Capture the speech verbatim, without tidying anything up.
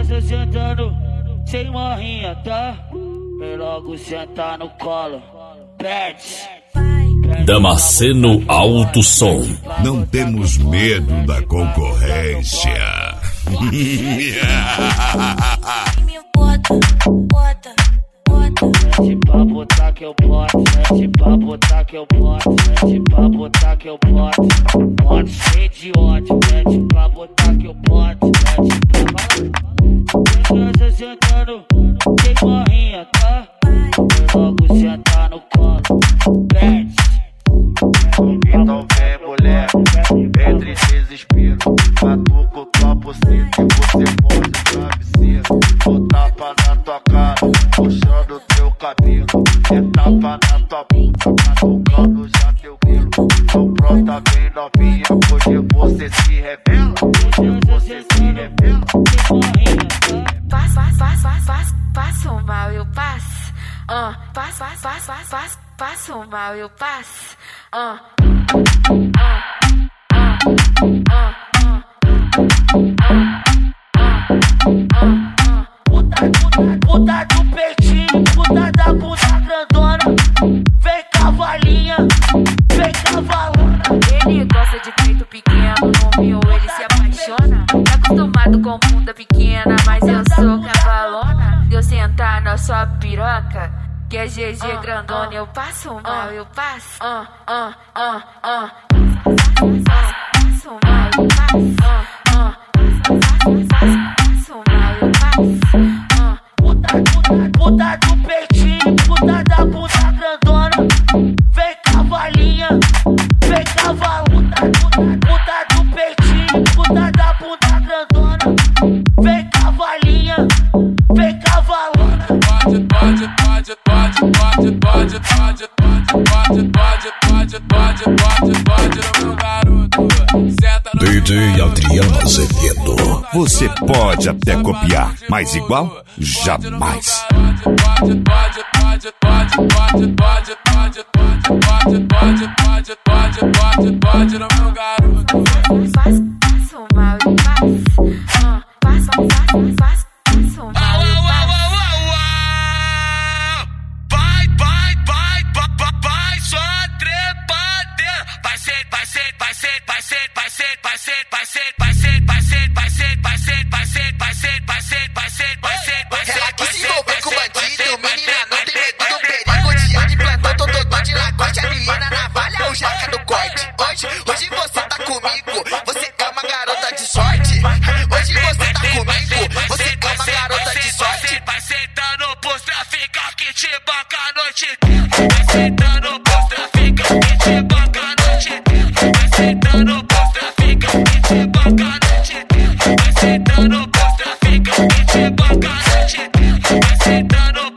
criança sentando sem marrinha, tá? Vem logo sentar no colo. Perde. Damasceno Alto Som. Não temos medo da concorrência. Mete pra botar que eu boto, mete pra botar que eu boto, mete pra botar que eu boto. Boto cheio de ódio, mete pra botar que eu boto, mete pra... Criança sentando sem marrinha, tá? Vem logo sentar no colo. Perde. Então vem mulher, entre desespero. Batuco tua buceta e você pode travesseiro. Vou tapa na tua cara, puxando teu cabelo. É tapa na tua bunda, batucando já teu grelo. Tô pronta, bem novinha, hoje você se revela. Hoje você se revela. Passo, passo, passo, passo, passo, passo mal, eu passo. Uh, passo, passo, passo, passo, passo, passo mal, eu passo. Uh, uh, Puta, puta, puta do peitinho, puta da puta grandona. Vem cavalinha, vem cavalona. Ele gosta de peito pequeno, no meu ele se apaixona. Tá acostumado com bunda pequena, mas eu sou cavalona. Eu sentar na sua piroca, que é G G uh, grandona, uh, eu passo mal, uh, eu passo. Uh, uh, uh, uh. Passo mal, eu passo. Uh, uh. Passo mal, eu passo. Puta, puta, puta do peitinho, puta da puta grandona. Vem cavalinha, vem cavalona. Puta, puta do peitinho, puta da puta grandona. Vem cavalinha, vem cavalona. Pode, pode, pode, pode, pode, pode, pode, pode, pode, pode, pode, pode, pode, meu garoto. D J Adriano Azevedo. Você pode até copiar, mas igual, jamais. Pode, pode, pode, pode, pode, pode, pode, pode, pode, pode, pode, pode, pode, meu garoto. Passo, passo mal, eu passo. Passo, passo, passo, passo mal, eu passo. Vai, vai, vai, vai, vai, só trepadeira. Vai ser, vai ser, vai ser, vai ser, vai ser, vai ser, vai ser, vai ser, vai ser, vai ser, vai ser, vai ser, vai ser, vai ser, vai ser, vai ser, vai ser. Ela que se envolver com bandido, menina não tem medo do perigo. Dia de plantão, tô todo de lagote, a menina navalha, o jaca do corte. Hoje, hoje você tá comigo, você é uma garota de sorte. Hoje você tá comigo, você é uma garota de sorte. Vai sentando pros traficantes que te banca a noite inteira. Vai sentando pros traficantes que te banca a noite inteira. Vai sentando pros traficantes que te banca a noite inteira. Vai sentando pros traficantes que te banca a noite inteira. Vai sentando